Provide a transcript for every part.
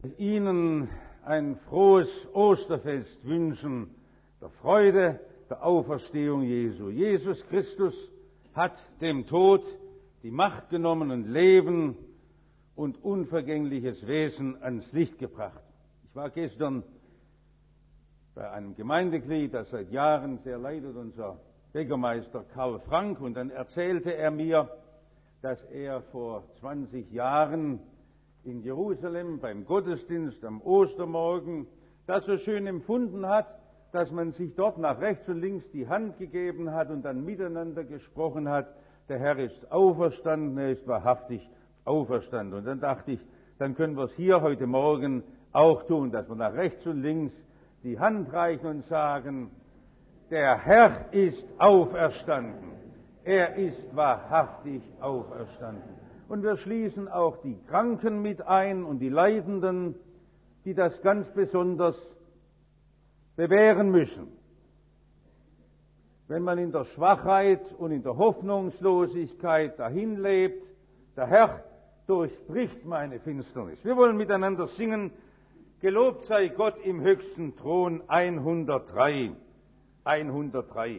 Ihnen ein frohes Osterfest wünschen, der Freude der Auferstehung Jesu. Jesus Christus hat dem Tod die Macht genommen und Leben und unvergängliches Wesen ans Licht gebracht. Ich war gestern bei einem Gemeindeglied, das seit Jahren sehr leidet, unser Bäckermeister Karl Frank, und dann erzählte er mir, dass er vor 20 Jahren in Jerusalem beim Gottesdienst am Ostermorgen das so schön empfunden hat, dass man sich dort nach rechts und links die Hand gegeben hat und dann miteinander gesprochen hat, der Herr ist auferstanden, er ist wahrhaftig auferstanden. Und dann dachte ich, dann können wir es hier heute Morgen auch tun, dass wir nach rechts und links die Hand reichen und sagen, der Herr ist auferstanden, er ist wahrhaftig auferstanden. Und wir schließen auch die Kranken mit ein und die Leidenden, die das ganz besonders bewähren müssen. Wenn man in der Schwachheit und in der Hoffnungslosigkeit dahin lebt, der Herr durchbricht meine Finsternis. Wir wollen miteinander singen, gelobt sei Gott im höchsten Thron, 103. 103.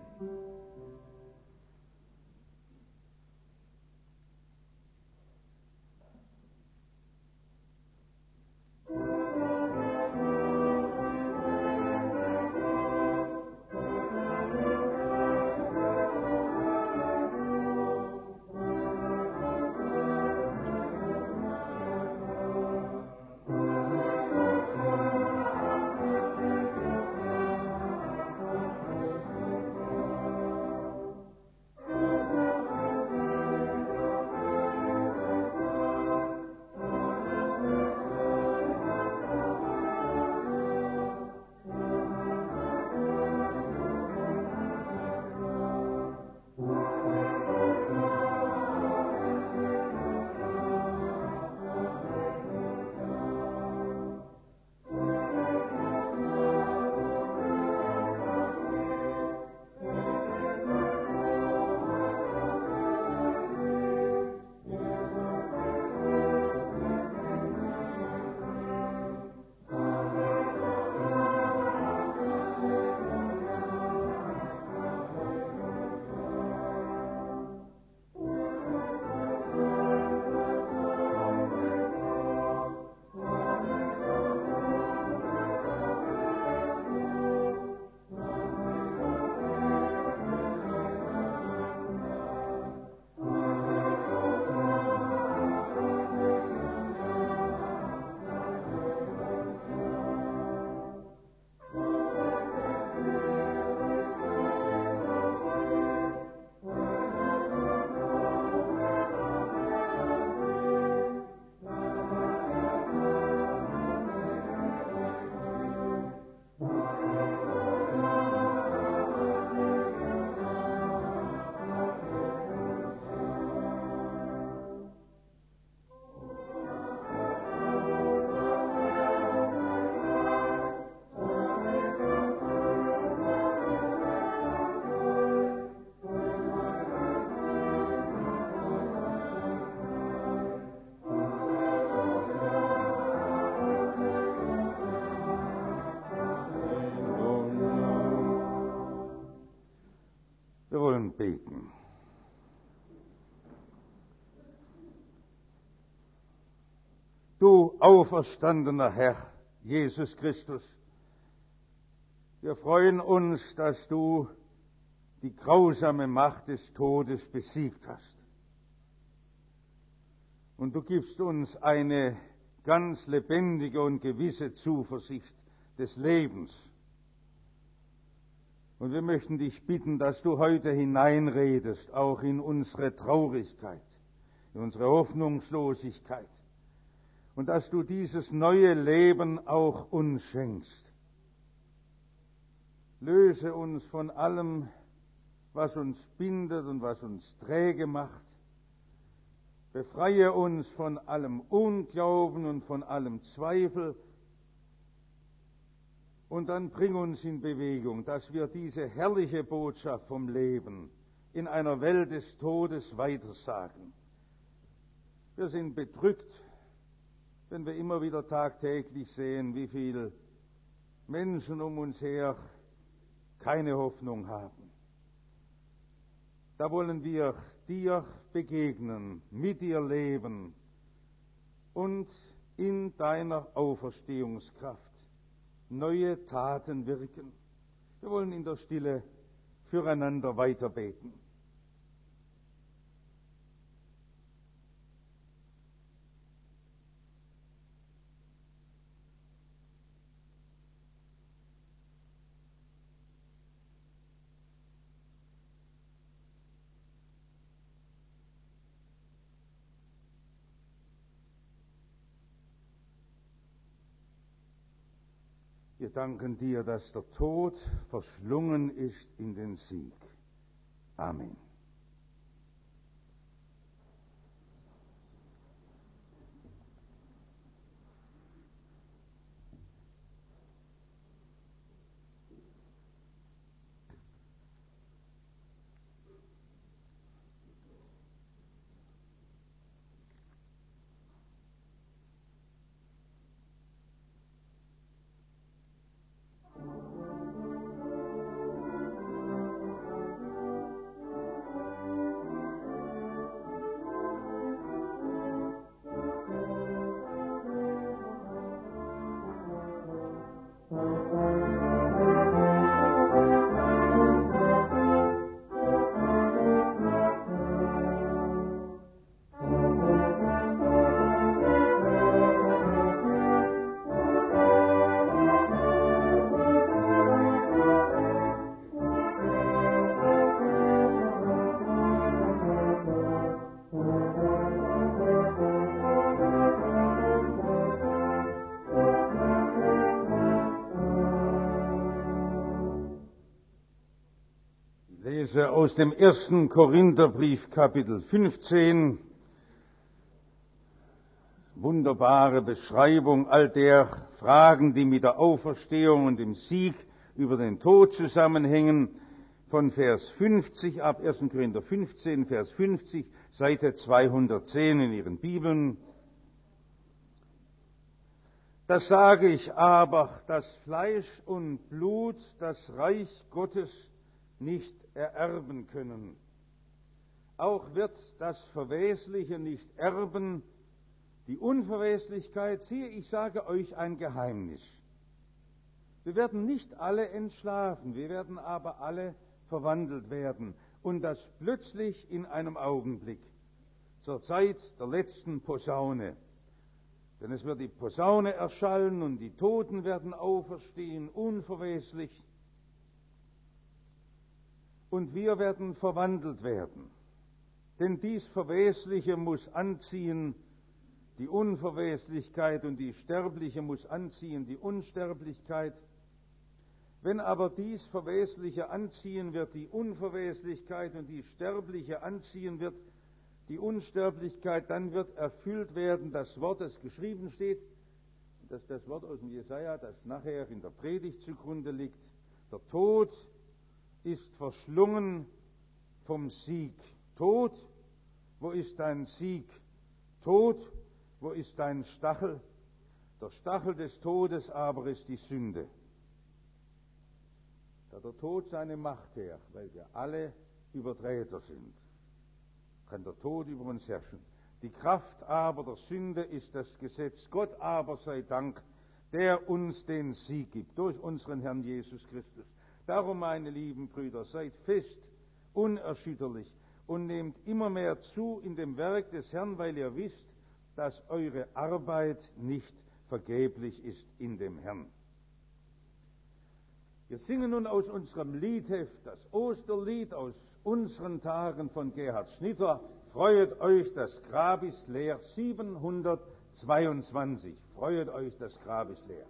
Wir wollen beten. Du auferstandener Herr, Jesus Christus, wir freuen uns, dass du die grausame Macht des Todes besiegt hast. Und du gibst uns eine ganz lebendige und gewisse Zuversicht des Lebens. Und wir möchten dich bitten, dass du heute hineinredest, auch in unsere Traurigkeit, in unsere Hoffnungslosigkeit. Und dass du dieses neue Leben auch uns schenkst. Löse uns von allem, was uns bindet und was uns träge macht. Befreie uns von allem Unglauben und von allem Zweifel. Und dann bring uns in Bewegung, dass wir diese herrliche Botschaft vom Leben in einer Welt des Todes weitersagen. Wir sind bedrückt wenn wir immer wieder tagtäglich sehen, wie viele Menschen um uns her keine Hoffnung haben. Da wollen wir dir begegnen, mit dir leben und in deiner Auferstehungskraft neue Taten wirken. Wir wollen in der Stille füreinander weiterbeten. Wir danken dir, dass der Tod verschlungen ist in den Sieg. Amen. Aus dem 1. Korintherbrief, Kapitel 15, wunderbare Beschreibung all der Fragen, die mit der Auferstehung und dem Sieg über den Tod zusammenhängen, von Vers 50 ab, 1. Korinther 15, Vers 50, Seite 210 in Ihren Bibeln. Das sage ich aber, dass Fleisch und Blut das Reich Gottes nicht ererben können. Auch wird das Verwesliche nicht erben, die Unverweslichkeit. Siehe, ich sage euch ein Geheimnis. Wir werden nicht alle entschlafen, wir werden aber alle verwandelt werden. Und das plötzlich in einem Augenblick, zur Zeit der letzten Posaune. Denn es wird die Posaune erschallen und die Toten werden auferstehen, unverweslich. Und wir werden verwandelt werden. Denn dies Verwesliche muss anziehen die Unverweslichkeit und die Sterbliche muss anziehen die Unsterblichkeit. Wenn aber dies Verwesliche anziehen wird, die Unverweslichkeit und die Sterbliche anziehen wird, die Unsterblichkeit, dann wird erfüllt werden das Wort, das geschrieben steht, das ist das Wort aus dem Jesaja, das nachher in der Predigt zugrunde liegt. Der Tod ist verschlungen vom Sieg. Tod, wo ist dein Sieg? Tod, wo ist dein Stachel? Der Stachel des Todes aber ist die Sünde. Da der Tod seine Macht her, weil wir alle Übertreter sind, kann der Tod über uns herrschen. Die Kraft aber der Sünde ist das Gesetz. Gott aber sei Dank, der uns den Sieg gibt durch unseren Herrn Jesus Christus. Darum, meine lieben Brüder, seid fest, unerschütterlich und nehmt immer mehr zu in dem Werk des Herrn, weil ihr wisst, dass eure Arbeit nicht vergeblich ist in dem Herrn. Wir singen nun aus unserem Liedheft das Osterlied aus unseren Tagen von Gerhard Schnitter. Freuet euch, das Grab ist leer, 722. Freuet euch, das Grab ist leer.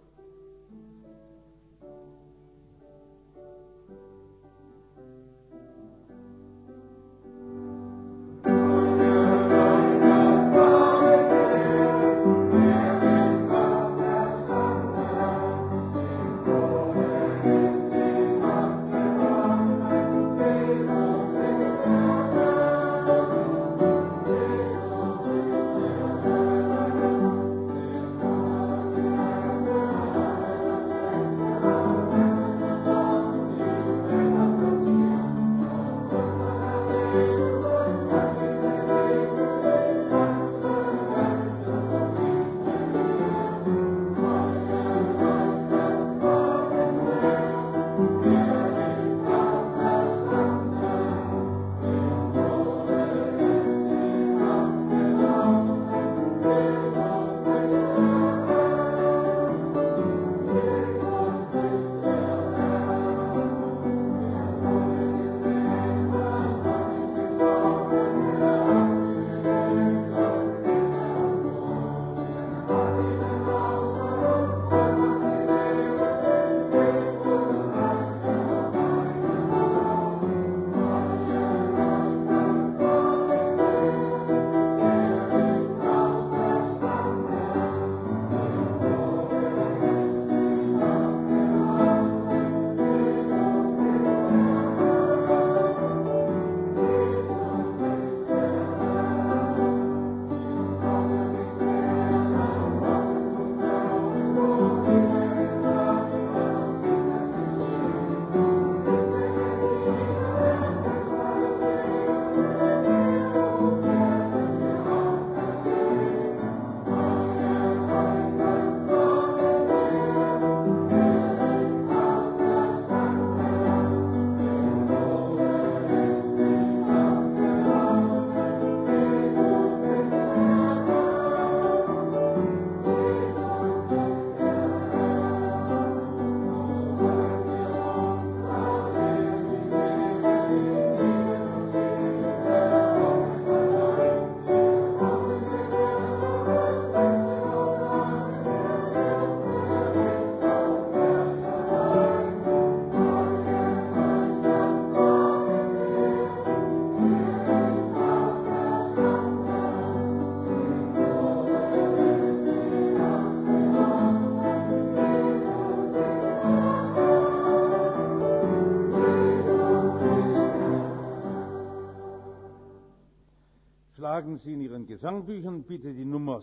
Schlagen Sie in Ihren Gesangbüchern bitte die Nummer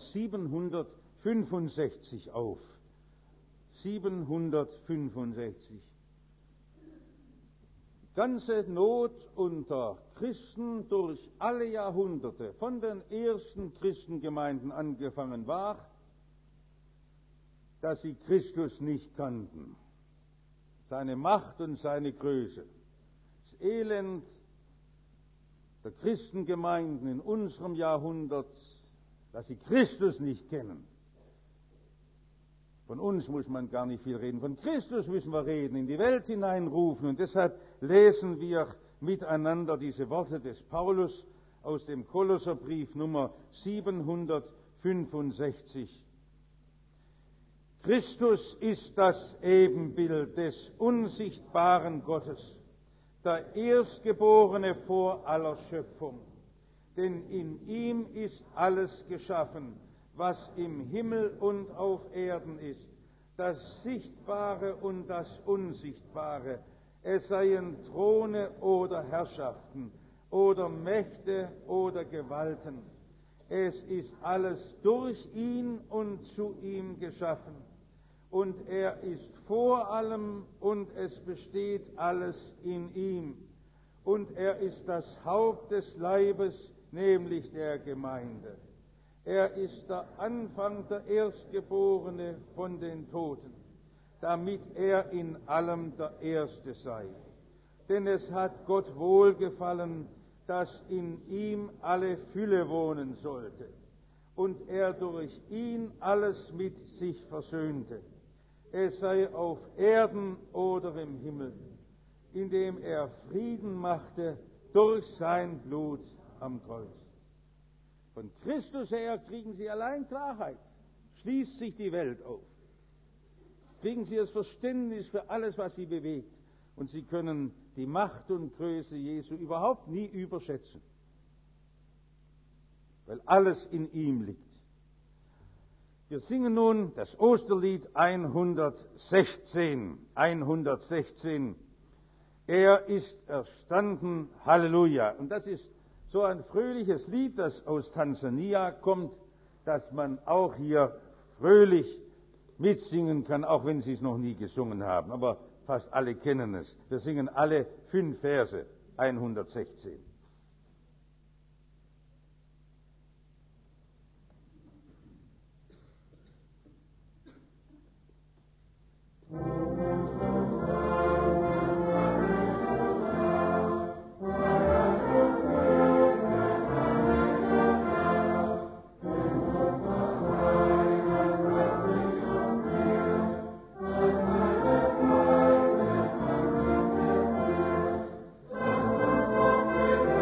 765 auf. 765. Die ganze Not unter Christen durch alle Jahrhunderte, von den ersten Christengemeinden angefangen war, dass sie Christus nicht kannten, seine Macht und seine Größe. Das Elend der Christengemeinden in unserem Jahrhundert, dass sie Christus nicht kennen. Von uns muss man gar nicht viel reden, von Christus müssen wir reden, in die Welt hineinrufen. Und deshalb lesen wir miteinander diese Worte des Paulus aus dem Kolosserbrief Nummer 765. Christus ist das Ebenbild des unsichtbaren Gottes, der Erstgeborene vor aller Schöpfung. Denn in ihm ist alles geschaffen, was im Himmel und auf Erden ist, das Sichtbare und das Unsichtbare, es seien Throne oder Herrschaften oder Mächte oder Gewalten. Es ist alles durch ihn und zu ihm geschaffen. Und er ist vor allem und es besteht alles in ihm. Und er ist das Haupt des Leibes, nämlich der Gemeinde. Er ist der Anfang, der Erstgeborene von den Toten, damit er in allem der Erste sei. Denn es hat Gott wohlgefallen, dass in ihm alle Fülle wohnen sollte und er durch ihn alles mit sich versöhnte. Es sei auf Erden oder im Himmel, indem er Frieden machte durch sein Blut am Kreuz. Von Christus her kriegen Sie allein Klarheit, schließt sich die Welt auf. Kriegen Sie das Verständnis für alles, was Sie bewegt. Und Sie können die Macht und Größe Jesu überhaupt nie überschätzen, weil alles in ihm liegt. Wir singen nun das Osterlied 116. 116. Er ist erstanden, Halleluja. Und das ist so ein fröhliches Lied, das aus Tansania kommt, dass man auch hier fröhlich mitsingen kann, auch wenn Sie es noch nie gesungen haben. Aber fast alle kennen es. Wir singen alle 5 Verse, 116. Amen.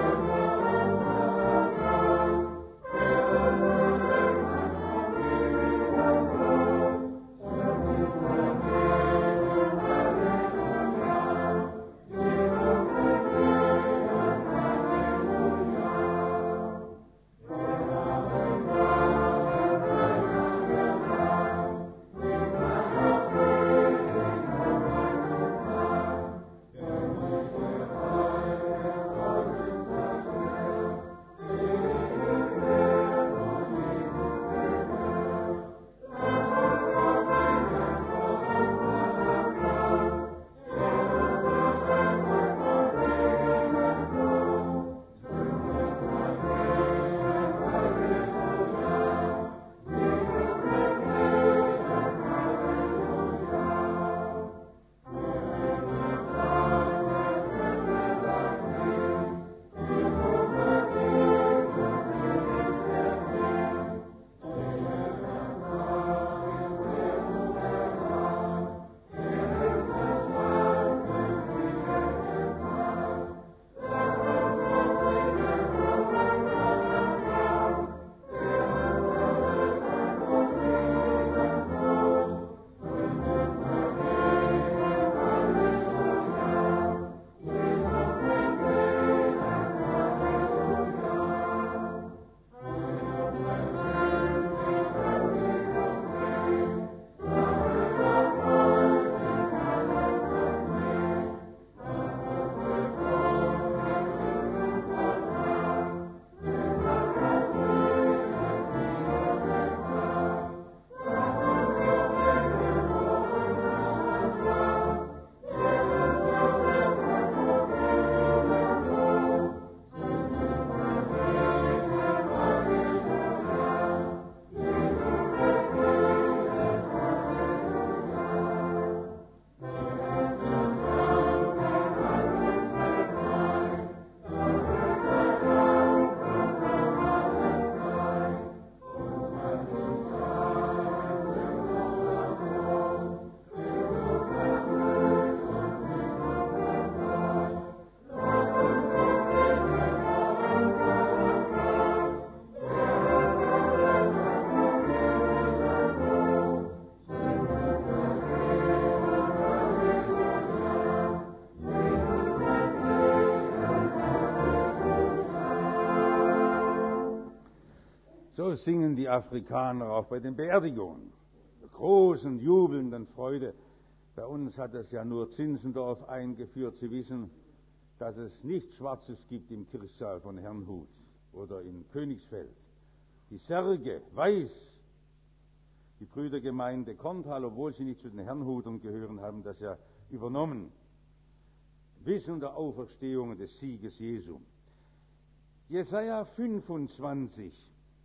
So singen die Afrikaner auch bei den Beerdigungen. Mit großen, jubelnden Freude. Bei uns hat es ja nur Zinzendorf eingeführt. Sie wissen, dass es nichts Schwarzes gibt im Kirchsaal von Herrnhut oder in Königsfeld. Die Särge, weiß. Die Brüdergemeinde Korntal, obwohl sie nicht zu den Herrnhutern gehören, haben das ja übernommen. Wissen der Auferstehung und des Sieges Jesu. Jesaja 25.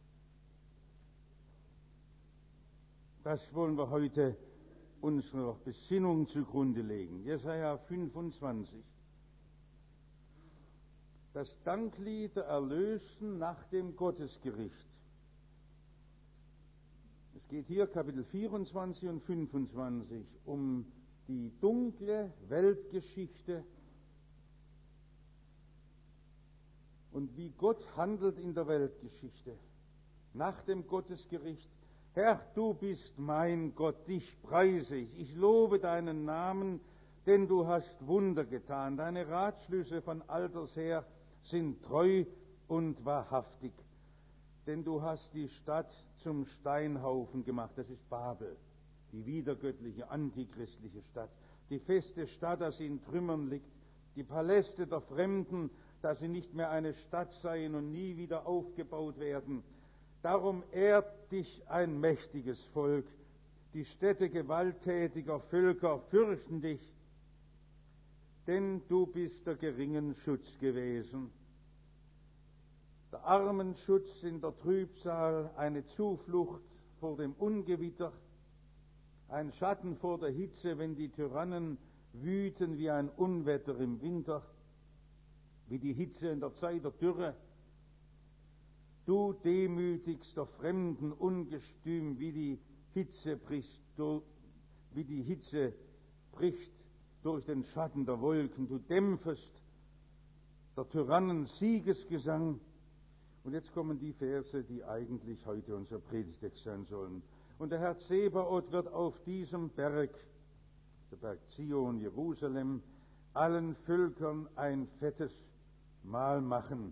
Das wollen wir heute unserer Besinnung zugrunde legen. Jesaja 25. Das Danklied der Erlösten nach dem Gottesgericht. Es geht hier Kapitel 24 und 25 um die dunkle Weltgeschichte und wie Gott handelt in der Weltgeschichte nach dem Gottesgericht. Herr, du bist mein Gott, dich preise ich. Ich lobe deinen Namen, denn du hast Wunder getan. Deine Ratschlüsse von alters her sind treu und wahrhaftig. Denn du hast die Stadt zum Steinhaufen gemacht. Das ist Babel, die widergöttliche, antichristliche Stadt. Die feste Stadt, dass sie in Trümmern liegt. Die Paläste der Fremden, dass sie nicht mehr eine Stadt seien und nie wieder aufgebaut werden. Darum ehrt dich ein mächtiges Volk. Die Städte gewalttätiger Völker fürchten dich, denn du bist der geringen Schutz gewesen. Der armen Schutz in der Trübsal, eine Zuflucht vor dem Ungewitter, ein Schatten vor der Hitze, wenn die Tyrannen wüten wie ein Unwetter im Winter, wie die Hitze in der Zeit der Dürre. Du demütigst der Fremden Ungestüm, wie die Hitze bricht durch den Schatten der Wolken. Du dämpfest der Tyrannen Siegesgesang. Und jetzt kommen die Verse, die eigentlich heute unser Predigtext sein sollen. Und der Herr Zebaoth wird auf diesem Berg, der Berg Zion, Jerusalem, allen Völkern ein fettes Mahl machen.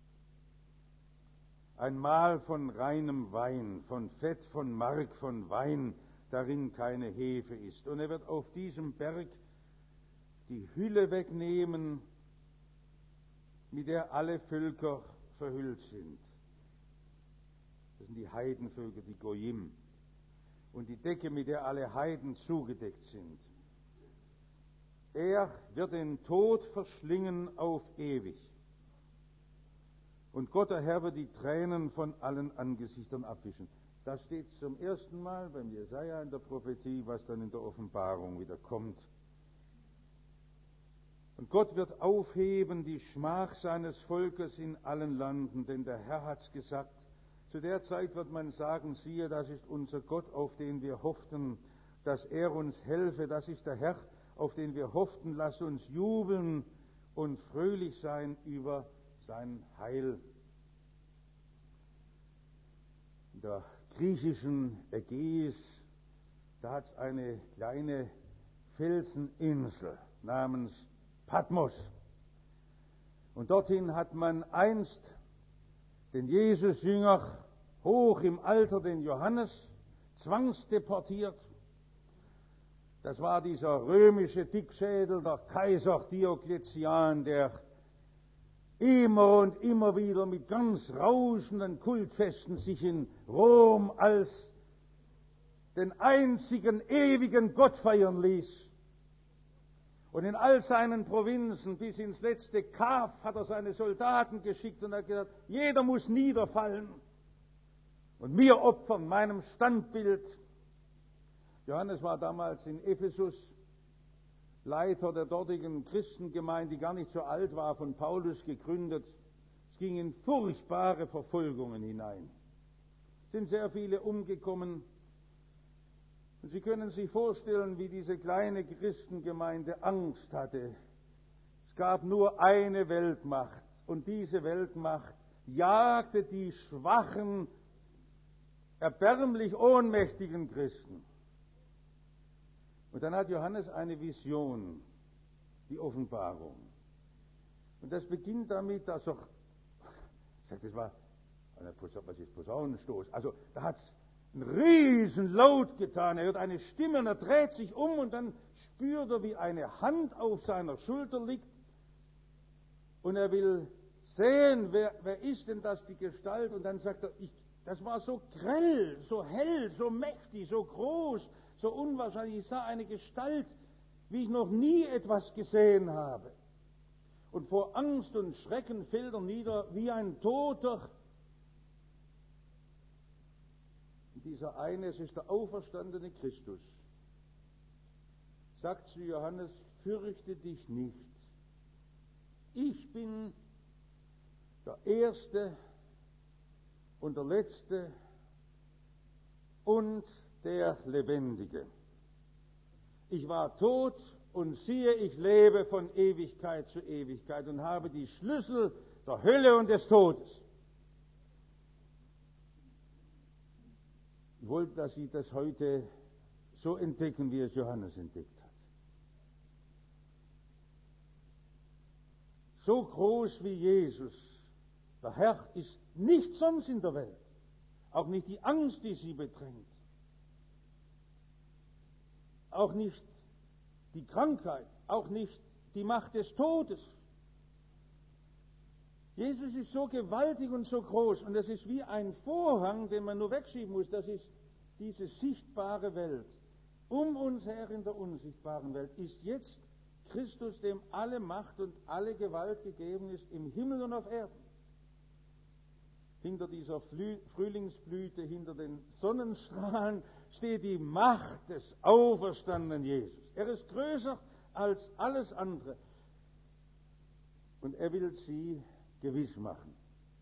Ein Mahl von reinem Wein, von Fett, von Mark, von Wein, darin keine Hefe ist. Und er wird auf diesem Berg die Hülle wegnehmen, mit der alle Völker verhüllt sind. Das sind die Heidenvölker, die Goyim. Und die Decke, mit der alle Heiden zugedeckt sind. Er wird den Tod verschlingen auf ewig. Und Gott, der Herr, wird die Tränen von allen Angesichtern abwischen. Das steht zum ersten Mal beim Jesaja in der Prophetie, was dann in der Offenbarung wieder kommt. Und Gott wird aufheben die Schmach seines Volkes in allen Landen, denn der Herr hat's gesagt. Zu der Zeit wird man sagen, siehe, das ist unser Gott, auf den wir hofften, dass er uns helfe. Das ist der Herr, auf den wir hofften. Lass uns jubeln und fröhlich sein über sein Heil. In der griechischen Ägäis, da hat es eine kleine Felseninsel namens Patmos. Und dorthin hat man einst den Jesus-Jünger hoch im Alter, den Johannes, zwangsdeportiert. Das war dieser römische Dickschädel, der Kaiser Diokletian, der immer und immer wieder mit ganz rauschenden Kultfesten sich in Rom als den einzigen ewigen Gott feiern ließ. Und in all seinen Provinzen bis ins letzte Kaf hat er seine Soldaten geschickt und hat gesagt, jeder muss niederfallen und mir opfern, meinem Standbild. Johannes war damals in Ephesus Leiter der dortigen Christengemeinde, die gar nicht so alt war, von Paulus gegründet. Es ging in furchtbare Verfolgungen hinein. Es sind sehr viele umgekommen. Und Sie können sich vorstellen, wie diese kleine Christengemeinde Angst hatte. Es gab nur eine Weltmacht und diese Weltmacht jagte die schwachen, erbärmlich ohnmächtigen Christen. Und dann hat Johannes eine Vision, die Offenbarung. Und das beginnt damit, dass er sagt, das war Was ist Posaunenstoß? Also da hat es einen riesen Laut getan. Er hört eine Stimme und er dreht sich um und dann spürt er, wie eine Hand auf seiner Schulter liegt. Und er will sehen, wer ist denn das, die Gestalt? Und dann sagt er, das war so grell, so hell, so mächtig, so groß, so unwahrscheinlich. Ich sah eine Gestalt, wie ich noch nie etwas gesehen habe. Und vor Angst und Schrecken fällt er nieder wie ein Toter. Und dieser eine, es ist der auferstandene Christus, sagt zu Johannes, fürchte dich nicht. Ich bin der Erste und der Letzte und der Lebendige. Ich war tot und siehe, ich lebe von Ewigkeit zu Ewigkeit und habe die Schlüssel der Hölle und des Todes. Ich wollte, dass Sie das heute so entdecken, wie es Johannes entdeckt hat. So groß wie Jesus, der Herr, ist nichts sonst in der Welt. Auch nicht die Angst, die Sie bedrängt. Auch nicht die Krankheit, auch nicht die Macht des Todes. Jesus ist so gewaltig und so groß und es ist wie ein Vorhang, den man nur wegschieben muss. Das ist diese sichtbare Welt. Um uns her in der unsichtbaren Welt ist jetzt Christus, dem alle Macht und alle Gewalt gegeben ist, im Himmel und auf Erden. Hinter dieser Frühlingsblüte, hinter den Sonnenstrahlen steht die Macht des auferstandenen Jesus. Er ist größer als alles andere. Und er will sie gewiss machen.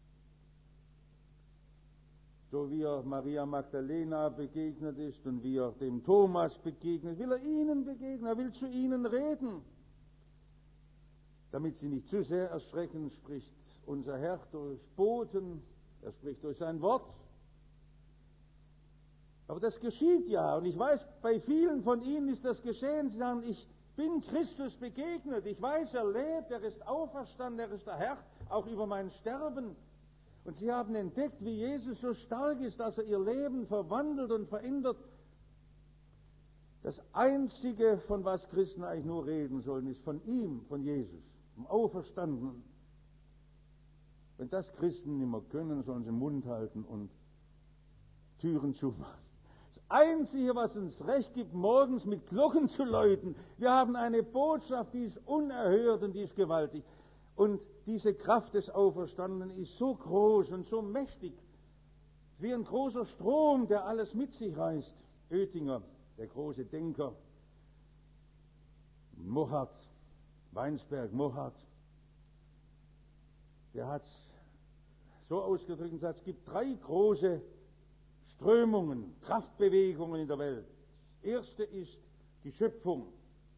So wie er Maria Magdalena begegnet ist und wie er dem Thomas begegnet, will er ihnen begegnen, er will zu ihnen reden. Damit sie nicht zu sehr erschrecken, spricht unser Herr durch Boten, er spricht durch sein Wort. Aber das geschieht ja, und ich weiß, bei vielen von Ihnen ist das geschehen. Sie sagen, ich bin Christus begegnet, ich weiß, er lebt, er ist auferstanden, er ist der Herr, auch über mein Sterben. Und sie haben entdeckt, wie Jesus so stark ist, dass er ihr Leben verwandelt und verändert. Das Einzige, von was Christen eigentlich nur reden sollen, ist von ihm, von Jesus, vom Auferstandenen. Wenn das Christen nicht mehr können, sollen sie den Mund halten und Türen zumachen. Das Einzige, was uns Recht gibt, morgens mit Glocken zu läuten. Wir haben eine Botschaft, die ist unerhört und die ist gewaltig. Und diese Kraft des Auferstandenen ist so groß und so mächtig, wie ein großer Strom, der alles mit sich reißt. Oettinger, der große Denker, Mochardt, Weinsberg, Mochardt, der hat so ausgedrückt und sagt, es gibt 3 große Strömungen, Kraftbewegungen in der Welt. Das erste ist die Schöpfung.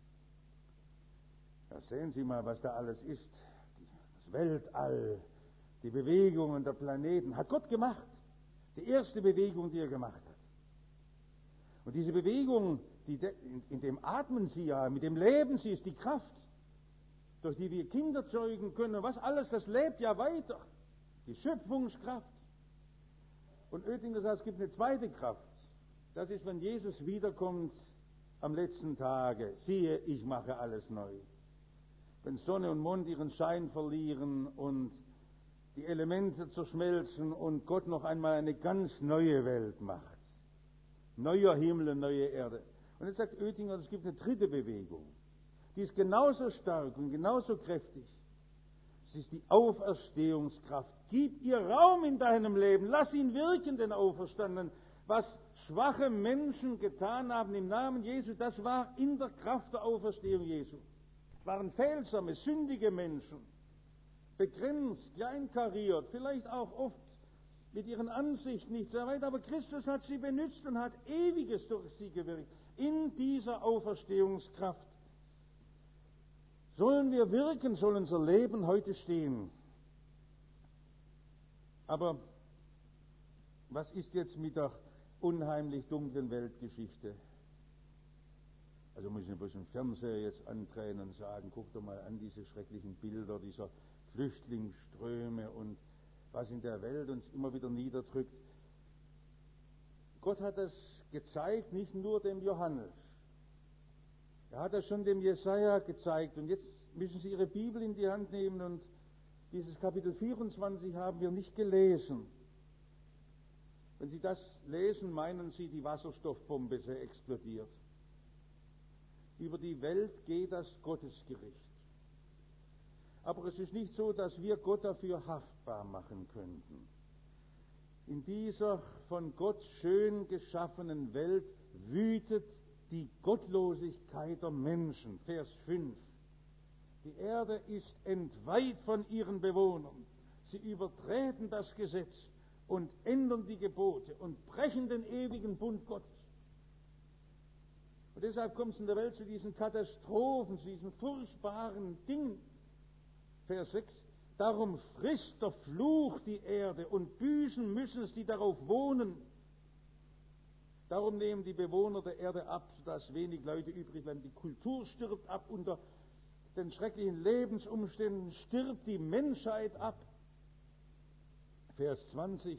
Ja, sehen Sie mal, was da alles ist. Das Weltall, die Bewegungen der Planeten, hat Gott gemacht. Die erste Bewegung, die er gemacht hat. Und diese Bewegung, in dem atmen Sie ja, mit dem leben Sie, ist die Kraft, durch die wir Kinder zeugen können. Was alles, das lebt ja weiter. Die Schöpfungskraft. Und Oettinger sagt, es gibt eine zweite Kraft. Das ist, wenn Jesus wiederkommt am letzten Tage. Siehe, ich mache alles neu. Wenn Sonne und Mond ihren Schein verlieren und die Elemente zerschmelzen und Gott noch einmal eine ganz neue Welt macht. Neuer Himmel und neue Erde. Und jetzt sagt Oettinger, es gibt eine dritte Bewegung. Die ist genauso stark und genauso kräftig. Es ist die Auferstehungskraft. Gib ihr Raum in deinem Leben. Lass ihn wirken, den Auferstandenen. Was schwache Menschen getan haben im Namen Jesu, das war in der Kraft der Auferstehung Jesu. Es waren fehelsame, sündige Menschen. Begrenzt, kleinkariert, vielleicht auch oft mit ihren Ansichten nicht sehr weit. Aber Christus hat sie benützt und hat Ewiges durch sie gewirkt. In dieser Auferstehungskraft sollen wir wirken, soll unser Leben heute stehen. Aber was ist jetzt mit der unheimlich dunklen Weltgeschichte? Also muss ich nicht bloß im Fernseher jetzt andrehen und sagen, guck doch mal an diese schrecklichen Bilder dieser Flüchtlingsströme und was in der Welt uns immer wieder niederdrückt. Gott hat das gezeigt, nicht nur dem Johannes. Er hat das schon dem Jesaja gezeigt. Und jetzt müssen Sie Ihre Bibel in die Hand nehmen und dieses Kapitel 24 haben wir nicht gelesen. Wenn Sie das lesen, meinen Sie, die Wasserstoffbombe sei explodiert. Über die Welt geht das Gottesgericht. Aber es ist nicht so, dass wir Gott dafür haftbar machen könnten. In dieser von Gott schön geschaffenen Welt wütet die Gottlosigkeit der Menschen. Vers 5. Die Erde ist entweiht von ihren Bewohnern. Sie übertreten das Gesetz und ändern die Gebote und brechen den ewigen Bund Gottes. Und deshalb kommt es in der Welt zu diesen Katastrophen, zu diesen furchtbaren Dingen. Vers 6. Darum frisst der Fluch die Erde und büßen müssen es, die darauf wohnen. Darum nehmen die Bewohner der Erde ab, sodass wenig Leute übrig bleiben. Die Kultur stirbt ab, unter den schrecklichen Lebensumständen stirbt die Menschheit ab. Vers 20.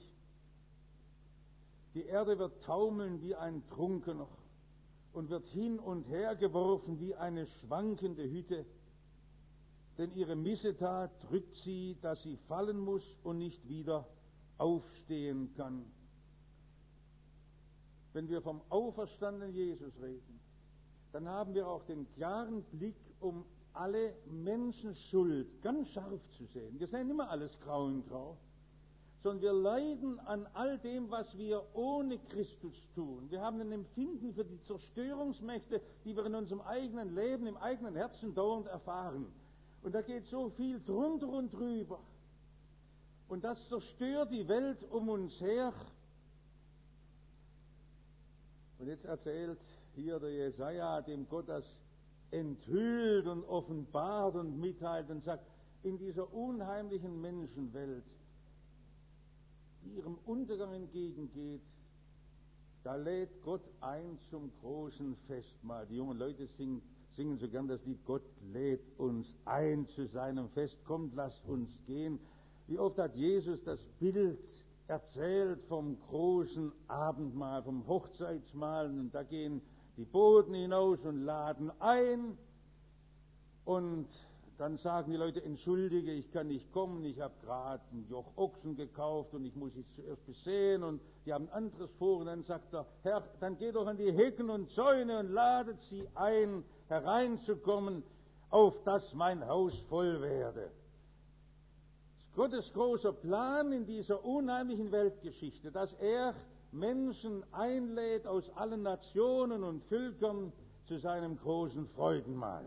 Die Erde wird taumeln wie ein Trunkener und wird hin und her geworfen wie eine schwankende Hütte. Denn ihre Missetat drückt sie, dass sie fallen muss und nicht wieder aufstehen kann. Wenn wir vom auferstandenen Jesus reden, dann haben wir auch den klaren Blick, um alle Menschenschuld ganz scharf zu sehen. Wir sehen immer alles grau in grau, sondern wir leiden an all dem, was wir ohne Christus tun. Wir haben ein Empfinden für die Zerstörungsmächte, die wir in unserem eigenen Leben, im eigenen Herzen dauernd erfahren. Und da geht so viel drunter und drüber. Und das zerstört die Welt um uns her. Und jetzt erzählt hier der Jesaja, dem Gott das enthüllt und offenbart und mitteilt und sagt, in dieser unheimlichen Menschenwelt, die ihrem Untergang entgegengeht, da lädt Gott ein zum großen Festmahl. Die jungen Leute singen so gern das Lied, Gott lädt uns ein zu seinem Fest. Kommt, lasst uns gehen. Wie oft hat Jesus das Bild erzählt vom großen Abendmahl, vom Hochzeitsmahl. Und da gehen die Boten hinaus und laden ein. Und dann sagen die Leute, entschuldige, ich kann nicht kommen, ich habe gerade ein Joch Ochsen gekauft und ich muss es zuerst besehen und die haben anderes vor. Und dann sagt der Herr, dann geht doch an die Hecken und Zäune und ladet sie ein, hereinzukommen, auf dass mein Haus voll werde. Das ist Gottes großer Plan in dieser unheimlichen Weltgeschichte, dass er Menschen einlädt aus allen Nationen und Völkern zu seinem großen Freudenmahl.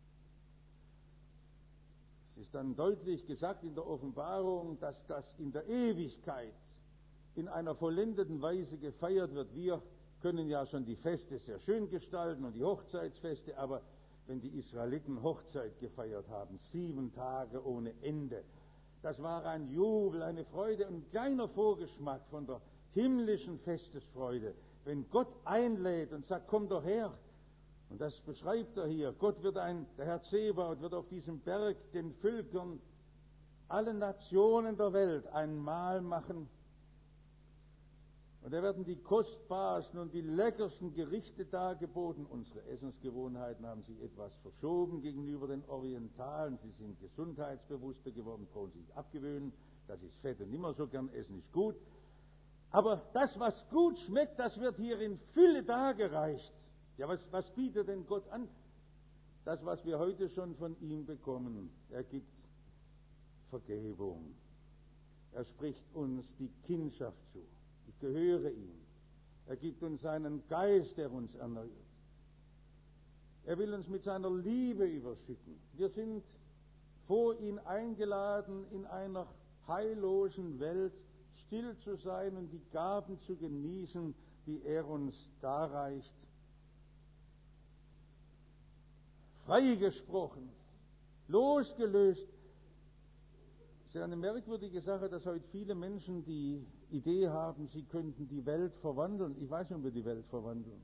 Es ist dann deutlich gesagt in der Offenbarung, dass das in der Ewigkeit in einer vollendeten Weise gefeiert wird. Wir können ja schon die Feste sehr schön gestalten und die Hochzeitsfeste, aber wenn die Israeliten Hochzeit gefeiert haben, 7 Tage ohne Ende, das war ein Jubel, eine Freude, ein kleiner Vorgeschmack von der himmlischen Festesfreude, wenn Gott einlädt und sagt, komm doch her. Und das beschreibt er hier. Gott wird der Herr Zebaoth wird auf diesem Berg den Völkern, allen Nationen der Welt ein Mahl machen. Und da werden die kostbarsten und die leckersten Gerichte dargeboten. Unsere Essensgewohnheiten haben sich etwas verschoben gegenüber den Orientalen. Sie sind gesundheitsbewusster geworden, brauchen sich abgewöhnen. Das ist Fett und nimmer so gern essen, ist gut. Aber das, was gut schmeckt, das wird hier in Fülle dargereicht. Ja, was bietet denn Gott an? Das, was wir heute schon von ihm bekommen. Er gibt Vergebung. Er spricht uns die Kindschaft zu. Ich gehöre ihm. Er gibt uns seinen Geist, der uns erneuert. Er will uns mit seiner Liebe überschütten. Wir sind vor ihn eingeladen, in einer heillosen Welt still zu sein und die Gaben zu genießen, die er uns darreicht. Freigesprochen, losgelöst. Es ist eine merkwürdige Sache, dass heute viele Menschen die Idee haben, sie könnten die Welt verwandeln. Ich weiß nicht, ob wir die Welt verwandeln.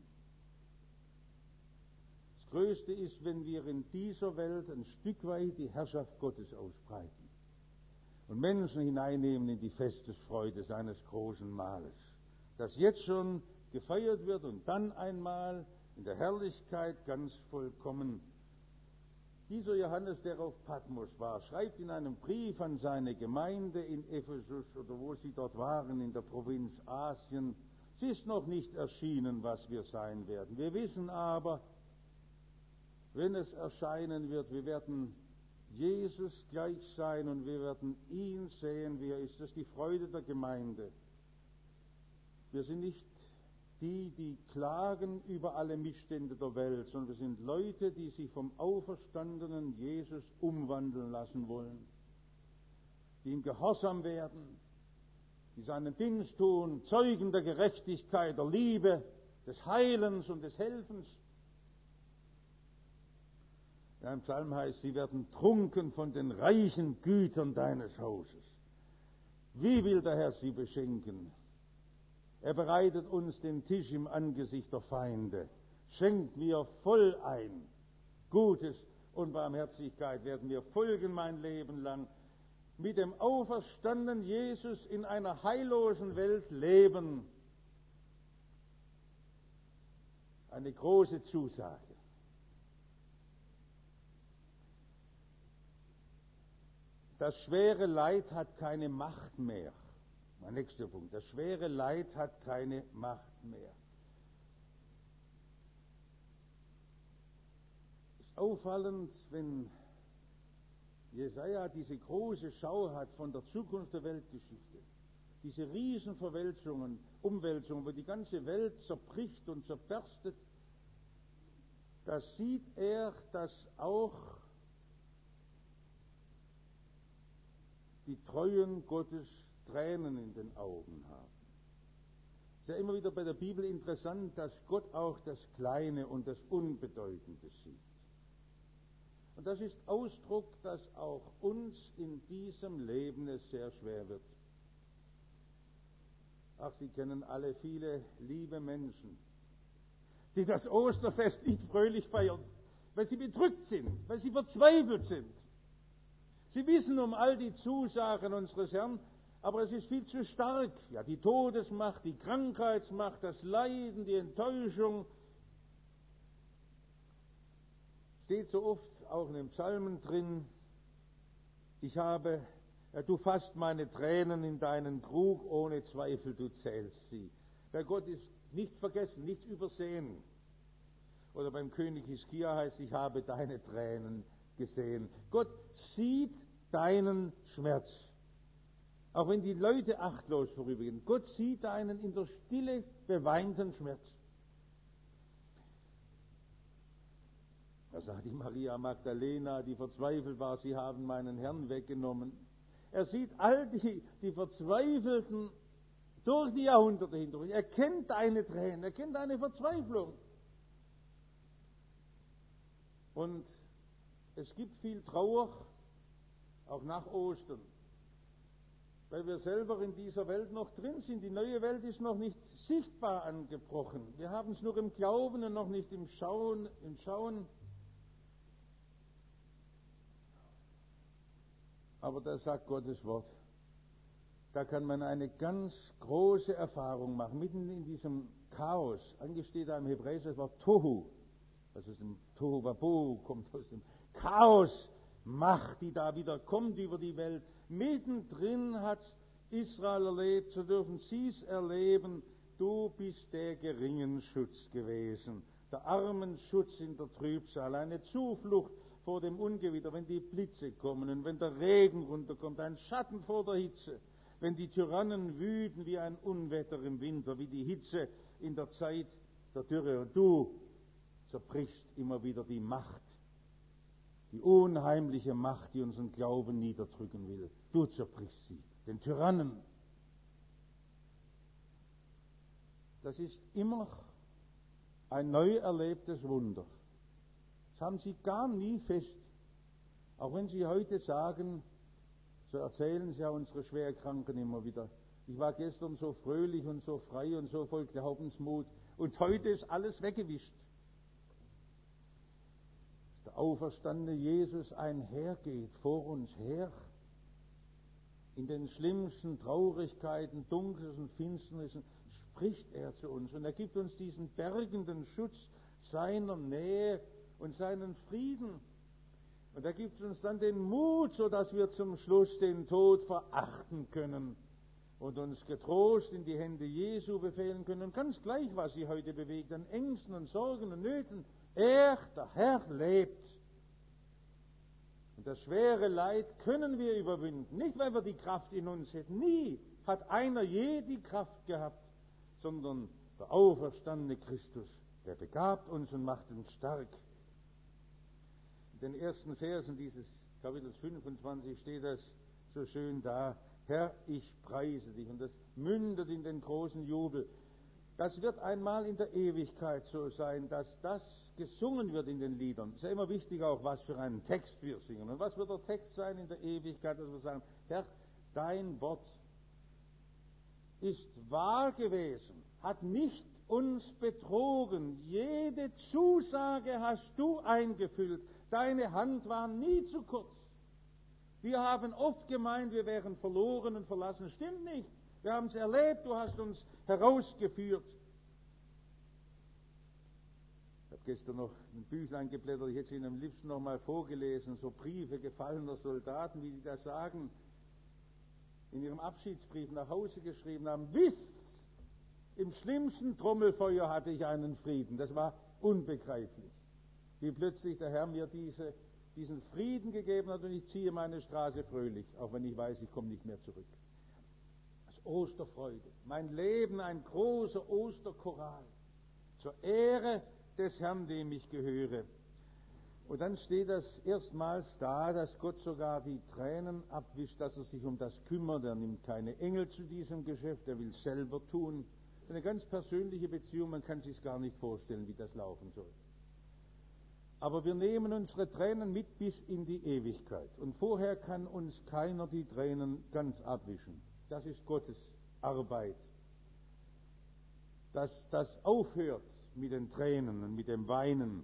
Das Größte ist, wenn wir in dieser Welt ein Stück weit die Herrschaft Gottes ausbreiten. und Menschen hineinnehmen in die Festesfreude seines großen Mahles, das jetzt schon gefeiert wird und dann einmal in der Herrlichkeit ganz vollkommen. Dieser Johannes, der auf Patmos war, schreibt in einem Brief an seine Gemeinde in Ephesus oder wo sie dort waren in der Provinz Asien: Es ist noch nicht erschienen, was wir sein werden. Wir wissen aber, wenn es erscheinen wird, wir werden Jesus gleich sein und wir werden ihn sehen, wie er ist. Das ist die Freude der Gemeinde. Wir sind nicht die klagen über alle Missstände der Welt, sondern wir sind Leute, die sich vom auferstandenen Jesus umwandeln lassen wollen, die ihm gehorsam werden, die seinen Dienst tun, Zeugen der Gerechtigkeit, der Liebe, des Heilens und des Helfens. Ja, im Psalm heißt, sie werden trunken von den reichen Gütern deines Hauses. Wie will der Herr sie beschenken? Er bereitet uns den Tisch im Angesicht der Feinde, schenkt mir voll ein. Gutes und Barmherzigkeit werden mir folgen mein Leben lang. Mit dem auferstandenen Jesus in einer heillosen Welt leben. Eine große Zusage. Das schwere Leid hat keine Macht mehr. Mein nächster Punkt. Das schwere Leid hat keine Macht mehr. Es ist auffallend, wenn Jesaja diese große Schau hat von der Zukunft der Weltgeschichte, diese Riesenverwälzungen, Umwälzungen, wo die ganze Welt zerbricht und zerberstet, da sieht er, dass auch die Treuen Gottes Tränen in den Augen haben. Es ist ja immer wieder bei der Bibel interessant, dass Gott auch das Kleine und das Unbedeutende sieht. Und das ist Ausdruck, dass auch uns in diesem Leben es sehr schwer wird. Ach, Sie kennen alle viele liebe Menschen, die das Osterfest nicht fröhlich feiern, weil sie bedrückt sind, weil sie verzweifelt sind. Sie wissen um all die Zusagen unseres Herrn, aber es ist viel zu stark. Ja, die Todesmacht, die Krankheitsmacht, das Leiden, die Enttäuschung. Steht so oft auch in den Psalmen drin: du fasst meine Tränen in deinen Krug, ohne Zweifel du zählst sie. Bei Gott ist nichts vergessen, nichts übersehen. Oder beim König Hiskia heißt, ich habe deine Tränen gesehen. Gott sieht deinen Schmerz. Auch wenn die Leute achtlos vorübergehen. Gott sieht deinen in der Stille beweinten Schmerz. Da sagt die Maria Magdalena, die verzweifelt war, sie haben meinen Herrn weggenommen. Er sieht all die Verzweifelten durch die Jahrhunderte hindurch. Er kennt deine Tränen, er kennt deine Verzweiflung. Und es gibt viel Trauer, auch nach Ostern, weil wir selber in dieser Welt noch drin sind. Die neue Welt ist noch nicht sichtbar angebrochen. Wir haben es nur im Glauben und noch nicht im Schauen. Aber da sagt Gottes Wort, da kann man eine ganz große Erfahrung machen, mitten in diesem Chaos. Eigentlich steht da im Hebräischen das Wort Tohu, also aus dem Tohu Wabohu kommt, aus dem Chaos, Macht, die da wieder kommt über die Welt. Mittendrin hat Israel erlebt zu dürfen, sie es erleben, du bist der geringen Schutz gewesen, der armen Schutz in der Trübsal, eine Zuflucht vor dem Ungewitter, wenn die Blitze kommen und wenn der Regen runterkommt, ein Schatten vor der Hitze, wenn die Tyrannen wüten wie ein Unwetter im Winter, wie die Hitze in der Zeit der Dürre. Und du zerbrichst immer wieder die Macht, die unheimliche Macht, die unseren Glauben niederdrücken will. Du zerbrichst sie, den Tyrannen. Das ist immer ein neu erlebtes Wunder. Das haben sie gar nie fest. Auch wenn sie heute sagen, so erzählen sie ja unsere Schwerkranken immer wieder, ich war gestern so fröhlich und so frei und so voll Glaubensmut und heute ist alles weggewischt. Dass der auferstandene Jesus einhergeht, vor uns her. In den schlimmsten Traurigkeiten, dunkelsten Finsternissen spricht er zu uns und er gibt uns diesen bergenden Schutz seiner Nähe und seinen Frieden. Und er gibt uns dann den Mut, sodass wir zum Schluss den Tod verachten können und uns getrost in die Hände Jesu befehlen können. Und ganz gleich, was sie heute bewegt, an Ängsten und Sorgen und Nöten, der Herr lebt. Und das schwere Leid können wir überwinden. Nicht, weil wir die Kraft in uns hätten. Nie hat einer je die Kraft gehabt, sondern der auferstandene Christus, der begabt uns und macht uns stark. In den ersten Versen dieses Kapitels 25 steht das so schön da: Herr, ich preise dich. Und das mündet in den großen Jubel. Das wird einmal in der Ewigkeit so sein, dass das gesungen wird in den Liedern. Es ist ja immer wichtig auch, was für einen Text wir singen. Und was wird der Text sein in der Ewigkeit, dass wir sagen: Herr, dein Wort ist wahr gewesen, hat nicht uns betrogen. Jede Zusage hast du eingefüllt. Deine Hand war nie zu kurz. Wir haben oft gemeint, wir wären verloren und verlassen. Stimmt nicht. Wir haben es erlebt, du hast uns herausgeführt. Ich habe gestern noch ein Büchlein geblättert, ich hätte es Ihnen am liebsten noch mal vorgelesen, so Briefe gefallener Soldaten, wie die das sagen, in ihrem Abschiedsbrief nach Hause geschrieben haben: Wisst, im schlimmsten Trommelfeuer hatte ich einen Frieden. Das war unbegreiflich, wie plötzlich der Herr mir diesen Frieden gegeben hat und ich ziehe meine Straße fröhlich, auch wenn ich weiß, ich komme nicht mehr zurück. Das Osterfreude, mein Leben ein großer Osterchoral zur Ehre des Herrn, dem ich gehöre. Und dann steht das erstmals da, dass Gott sogar die Tränen abwischt, dass er sich um das kümmert. Er nimmt keine Engel zu diesem Geschäft, er will es selber tun. Eine ganz persönliche Beziehung, man kann sich gar nicht vorstellen, wie das laufen soll. Aber wir nehmen unsere Tränen mit bis in die Ewigkeit. Und vorher kann uns keiner die Tränen ganz abwischen. Das ist Gottes Arbeit. Dass das aufhört mit den Tränen und mit dem Weinen.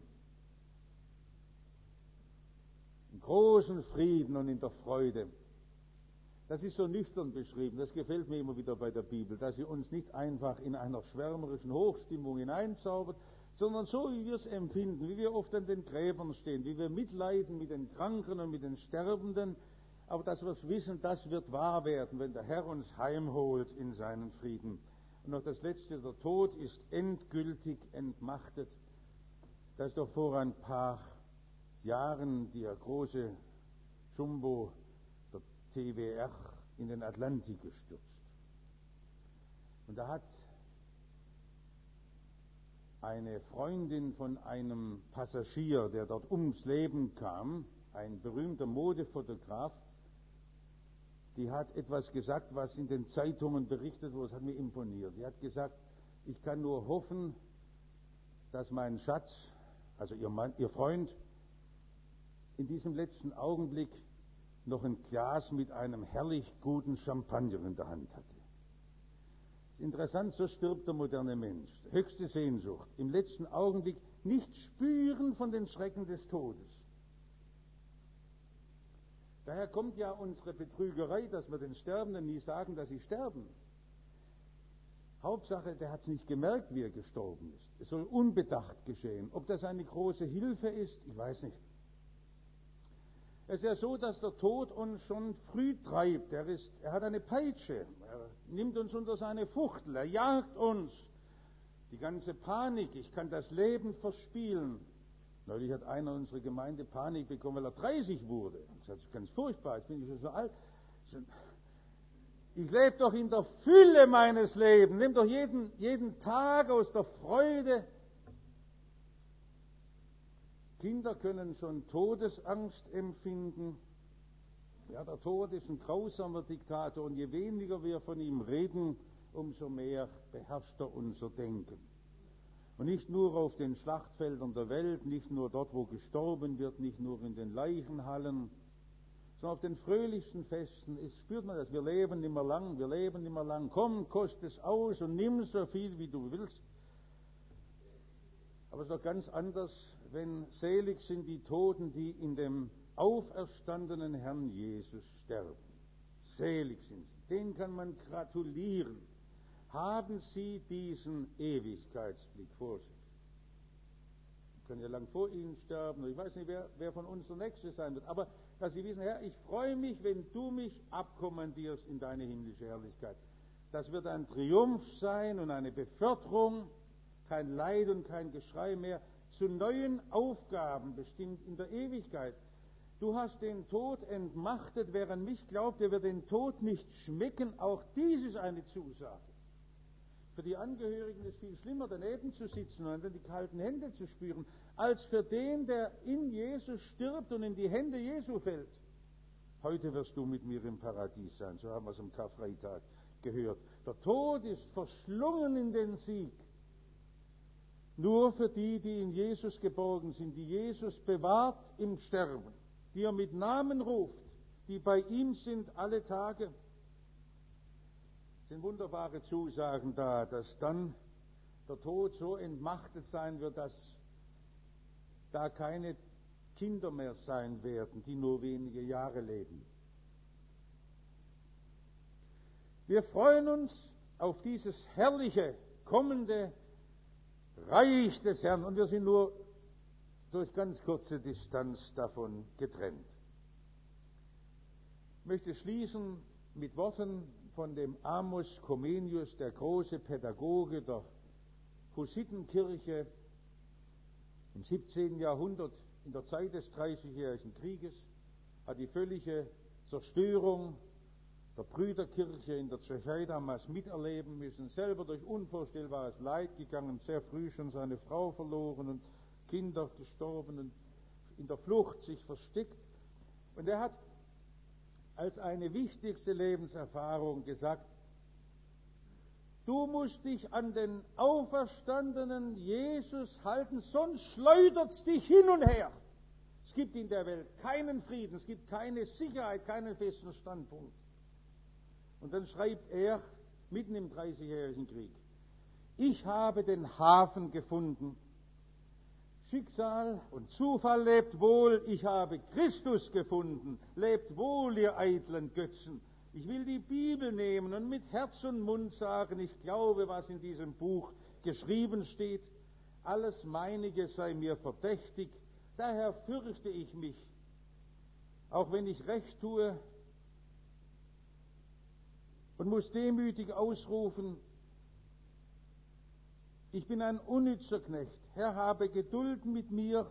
Im großen Frieden und in der Freude. Das ist so nüchtern beschrieben, das gefällt mir immer wieder bei der Bibel, dass sie uns nicht einfach in einer schwärmerischen Hochstimmung hineinzaubert, sondern so, wie wir es empfinden, wie wir oft an den Gräbern stehen, wie wir mitleiden mit den Kranken und mit den Sterbenden, aber dass wir es wissen, das wird wahr werden, wenn der Herr uns heimholt in seinen Frieden. Und noch das Letzte, der Tod ist endgültig entmachtet. Da ist doch vor ein paar Jahren der große Jumbo, der TWR, in den Atlantik gestürzt. Und da hat eine Freundin von einem Passagier, der dort ums Leben kam, ein berühmter Modefotograf, die hat etwas gesagt, was in den Zeitungen berichtet wurde, das hat mir imponiert. Die hat gesagt: Ich kann nur hoffen, dass mein Schatz, also ihr Freund, in diesem letzten Augenblick noch ein Glas mit einem herrlich guten Champagner in der Hand hatte. Es ist interessant, so stirbt der moderne Mensch. Höchste Sehnsucht. Im letzten Augenblick nicht spüren von den Schrecken des Todes. Daher kommt ja unsere Betrügerei, dass wir den Sterbenden nie sagen, dass sie sterben. Hauptsache, der hat es nicht gemerkt, wie er gestorben ist. Es soll unbedacht geschehen. Ob das eine große Hilfe ist, ich weiß nicht. Es ist ja so, dass der Tod uns schon früh treibt. Er hat eine Peitsche. Er nimmt uns unter seine Fuchtel. Er jagt uns. Die ganze Panik. Ich kann das Leben verspielen. Neulich hat einer unserer Gemeinde Panik bekommen, weil er 30 wurde. Das ist ganz furchtbar. Jetzt bin ich schon so alt. Ich lebe doch in der Fülle meines Lebens. Nimm doch jeden Tag aus der Freude. Kinder können schon Todesangst empfinden. Ja, der Tod ist ein grausamer Diktator und je weniger wir von ihm reden, umso mehr beherrscht er unser Denken. Und nicht nur auf den Schlachtfeldern der Welt, nicht nur dort, wo gestorben wird, nicht nur in den Leichenhallen, sondern auf den fröhlichsten Festen spürt man das. Wir leben immer lang. Komm, kost es aus und nimm so viel, wie du willst. Aber es ist doch ganz anders, wenn selig sind die Toten, die in dem auferstandenen Herrn Jesus sterben. Selig sind sie. Denen kann man gratulieren. Haben sie diesen Ewigkeitsblick vor sich. Sie können ja lang vor ihnen sterben. Ich weiß nicht, wer von uns der Nächste sein wird. Aber dass sie wissen, Herr, ich freue mich, wenn du mich abkommandierst in deine himmlische Herrlichkeit. Das wird ein Triumph sein und eine Beförderung, kein Leid und kein Geschrei mehr, zu neuen Aufgaben bestimmt in der Ewigkeit. Du hast den Tod entmachtet, wer an mich glaubt, der wird den Tod nicht schmecken. Auch dies ist eine Zusage. Für die Angehörigen ist es viel schlimmer, daneben zu sitzen und dann die kalten Hände zu spüren, als für den, der in Jesus stirbt und in die Hände Jesu fällt. Heute wirst du mit mir im Paradies sein, so haben wir es am Karfreitag gehört. Der Tod ist verschlungen in den Sieg. Nur für die, die in Jesus geborgen sind, die Jesus bewahrt im Sterben, die er mit Namen ruft, die bei ihm sind alle Tage. Es sind wunderbare Zusagen da, dass dann der Tod so entmachtet sein wird, dass da keine Kinder mehr sein werden, die nur wenige Jahre leben. Wir freuen uns auf dieses herrliche, kommende Reich des Herrn und wir sind nur durch ganz kurze Distanz davon getrennt. Ich möchte schließen mit Worten von dem Amos Comenius, der große Pädagoge der Hussitenkirche im 17. Jahrhundert, in der Zeit des Dreißigjährigen Krieges, hat die völlige Zerstörung der Brüderkirche in der Tschechei damals miterleben müssen, selber durch unvorstellbares Leid gegangen, sehr früh schon seine Frau verloren und Kinder gestorben und in der Flucht sich versteckt. Und er hat als eine wichtigste Lebenserfahrung gesagt, du musst dich an den auferstandenen Jesus halten, sonst schleudert's dich hin und her. Es gibt in der Welt keinen Frieden, es gibt keine Sicherheit, keinen festen Standpunkt. Und dann schreibt er, mitten im Dreißigjährigen Krieg, ich habe den Hafen gefunden. Schicksal und Zufall lebt wohl, ich habe Christus gefunden. Lebt wohl, ihr eitlen Götzen. Ich will die Bibel nehmen und mit Herz und Mund sagen, ich glaube, was in diesem Buch geschrieben steht. Alles Meinige sei mir verdächtig, daher fürchte ich mich. Auch wenn ich Recht tue, und muss demütig ausrufen, ich bin ein unnützer Knecht, Herr, habe Geduld mit mir.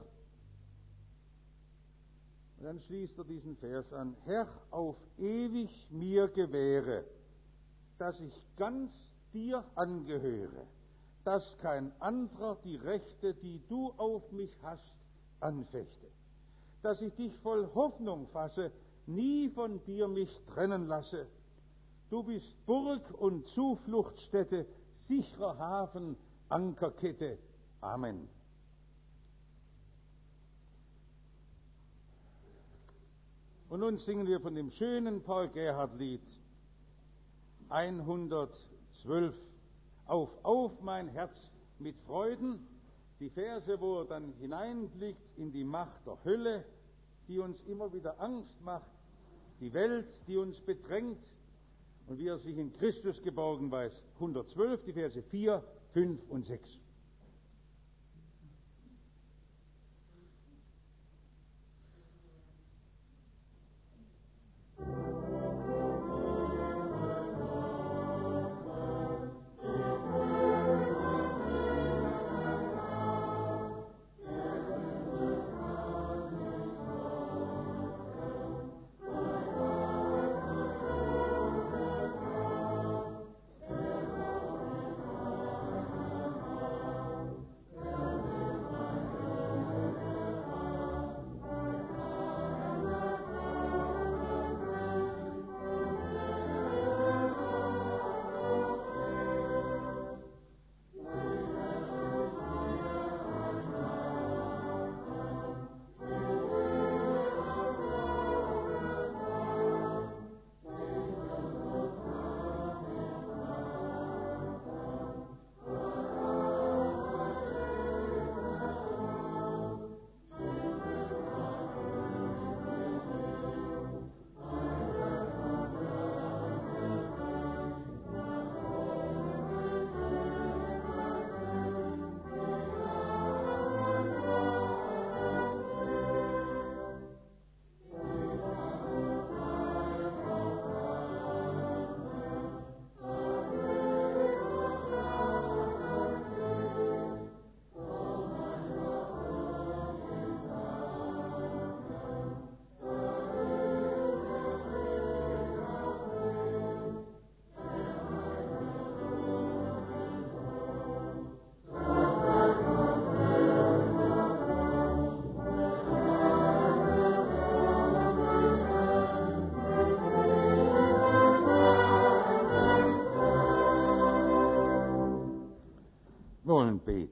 Und dann schließt er diesen Vers an, Herr, auf ewig mir gewähre, dass ich ganz dir angehöre, dass kein anderer die Rechte, die du auf mich hast, anfechte, dass ich dich voll Hoffnung fasse, nie von dir mich trennen lasse. Du bist Burg und Zufluchtsstätte, sicherer Hafen, Ankerkette. Amen. Und nun singen wir von dem schönen Paul-Gerhardt-Lied 112. Auf mein Herz mit Freuden. Die Verse, wo er dann hineinblickt in die Macht der Hölle, die uns immer wieder Angst macht, die Welt, die uns bedrängt, und wie er sich in Christus geborgen weiß. 112, die Verse 4, 5 und 6.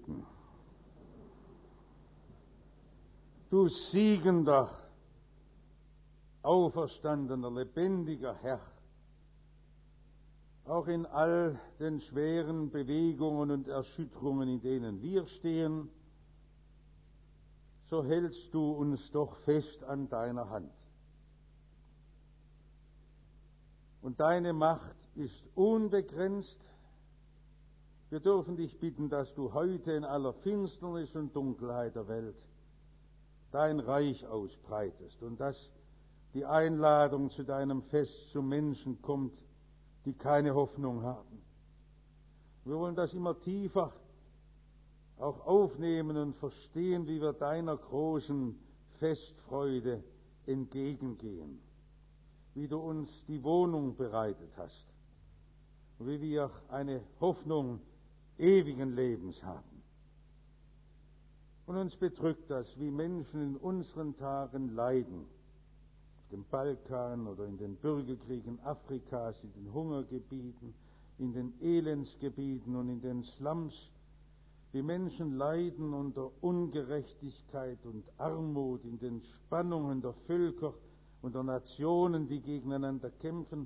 beten. Du siegender, auferstandener, lebendiger Herr, auch in all den schweren Bewegungen und Erschütterungen, in denen wir stehen, so hältst du uns doch fest an deiner Hand. Und deine Macht ist unbegrenzt. Wir dürfen dich bitten, dass du heute in aller Finsternis und Dunkelheit der Welt dein Reich ausbreitest und dass die Einladung zu deinem Fest zu Menschen kommt, die keine Hoffnung haben. Wir wollen das immer tiefer auch aufnehmen und verstehen, wie wir deiner großen Festfreude entgegengehen, wie du uns die Wohnung bereitet hast und wie wir eine Hoffnung ewigen Lebens haben. Und uns bedrückt das, wie Menschen in unseren Tagen leiden, auf dem Balkan oder in den Bürgerkriegen Afrikas, in den Hungergebieten, in den Elendsgebieten und in den Slums, wie Menschen leiden unter Ungerechtigkeit und Armut, in den Spannungen der Völker und der Nationen, die gegeneinander kämpfen.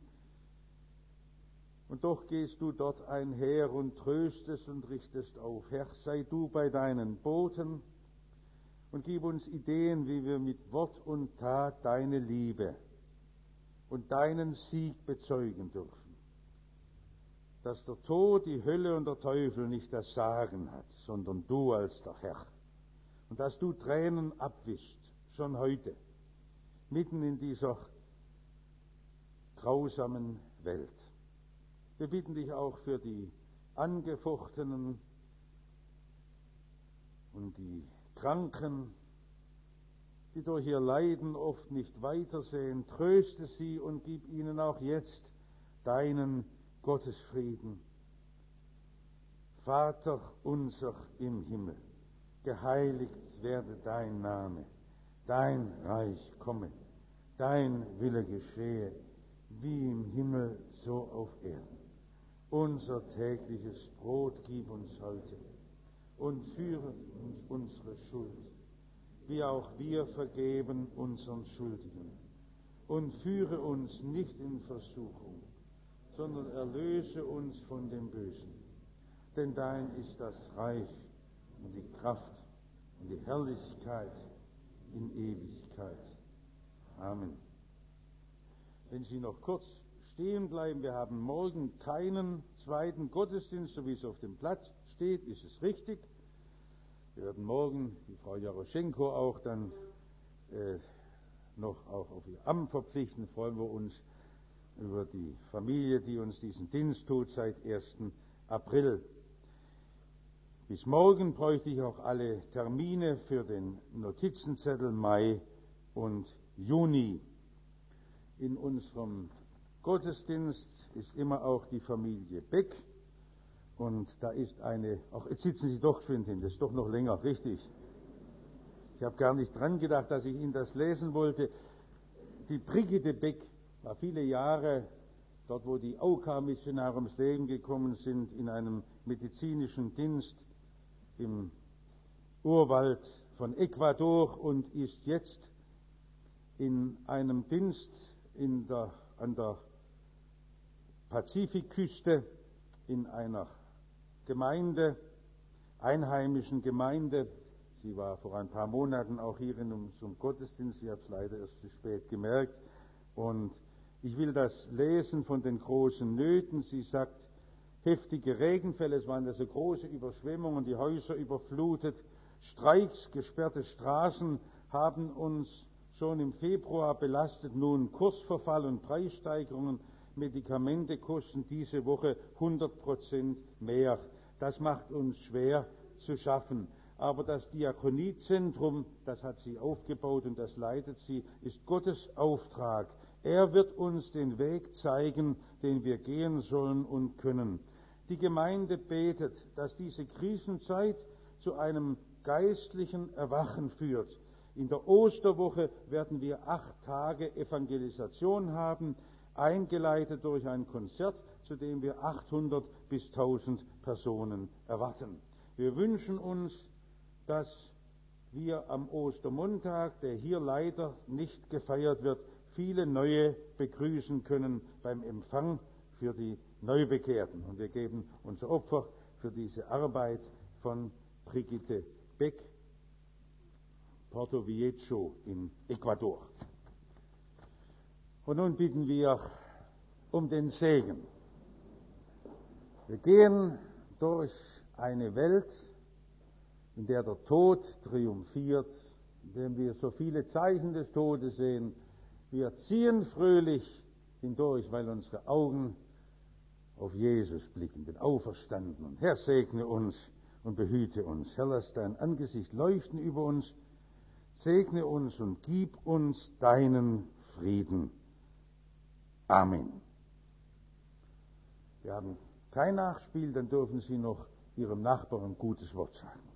Und doch gehst du dort einher und tröstest und richtest auf. Herr, sei du bei deinen Boten und gib uns Ideen, wie wir mit Wort und Tat deine Liebe und deinen Sieg bezeugen dürfen. Dass der Tod, die Hölle und der Teufel nicht das Sagen hat, sondern du als der Herr. Und dass du Tränen abwischst, schon heute, mitten in dieser grausamen Welt. Wir bitten dich auch für die Angefochtenen und die Kranken, die durch ihr Leiden oft nicht weitersehen. Tröste sie und gib ihnen auch jetzt deinen Gottesfrieden. Vater unser im Himmel, geheiligt werde dein Name, dein Reich komme, dein Wille geschehe, wie im Himmel so auf Erden. Unser tägliches Brot gib uns heute und führe uns unsere Schuld, wie auch wir vergeben unseren Schuldigen. Und führe uns nicht in Versuchung, sondern erlöse uns von dem Bösen. Denn dein ist das Reich und die Kraft und die Herrlichkeit in Ewigkeit. Amen. Wenn Sie noch kurz stehen bleiben, wir haben morgen keinen zweiten Gottesdienst, so wie es auf dem Blatt steht, ist es richtig. Wir werden morgen die Frau Jaroschenko auch dann noch auch auf ihr Amt verpflichten. Freuen wir uns über die Familie, die uns diesen Dienst tut seit 1. April. Bis morgen bräuchte ich auch alle Termine für den Notizenzettel Mai und Juni. In unserem Gottesdienst ist immer auch die Familie Beck. Und da ist ach, jetzt sitzen Sie doch schwind hin, das ist doch noch länger, richtig. Ich habe gar nicht dran gedacht, dass ich Ihnen das lesen wollte. Die Brigitte Beck war viele Jahre dort, wo die OK-Missionare ums Leben gekommen sind, in einem medizinischen Dienst im Urwald von Ecuador und ist jetzt in einem Dienst an der Pazifikküste in einer Gemeinde, einheimischen Gemeinde. Sie war vor ein paar Monaten auch hier in unserem Gottesdienst. Ich habe es leider erst zu spät gemerkt. Und ich will das lesen von den großen Nöten. Sie sagt, heftige Regenfälle, es waren also große Überschwemmungen, die Häuser überflutet, Streiks, gesperrte Straßen haben uns schon im Februar belastet, nun Kursverfall und Preissteigerungen. Medikamente kosten diese Woche 100% mehr. Das macht uns schwer zu schaffen. Aber das Diakoniezentrum, das hat sie aufgebaut und das leitet sie, ist Gottes Auftrag. Er wird uns den Weg zeigen, den wir gehen sollen und können. Die Gemeinde betet, dass diese Krisenzeit zu einem geistlichen Erwachen führt. In der Osterwoche werden wir 8 Tage Evangelisation haben, eingeleitet durch ein Konzert, zu dem wir 800 bis 1000 Personen erwarten. Wir wünschen uns, dass wir am Ostermontag, der hier leider nicht gefeiert wird, viele Neue begrüßen können beim Empfang für die Neubekehrten. Und wir geben unser Opfer für diese Arbeit von Brigitte Beck, Porto Viejo in Ecuador. Und nun bitten wir um den Segen. Wir gehen durch eine Welt, in der der Tod triumphiert, in der wir so viele Zeichen des Todes sehen. Wir ziehen fröhlich hindurch, weil unsere Augen auf Jesus blicken, den Auferstandenen. Herr, segne uns und behüte uns. Herr, lass dein Angesicht leuchten über uns, segne uns und gib uns deinen Frieden. Amen. Wir haben kein Nachspiel, dann dürfen Sie noch Ihrem Nachbarn ein gutes Wort sagen.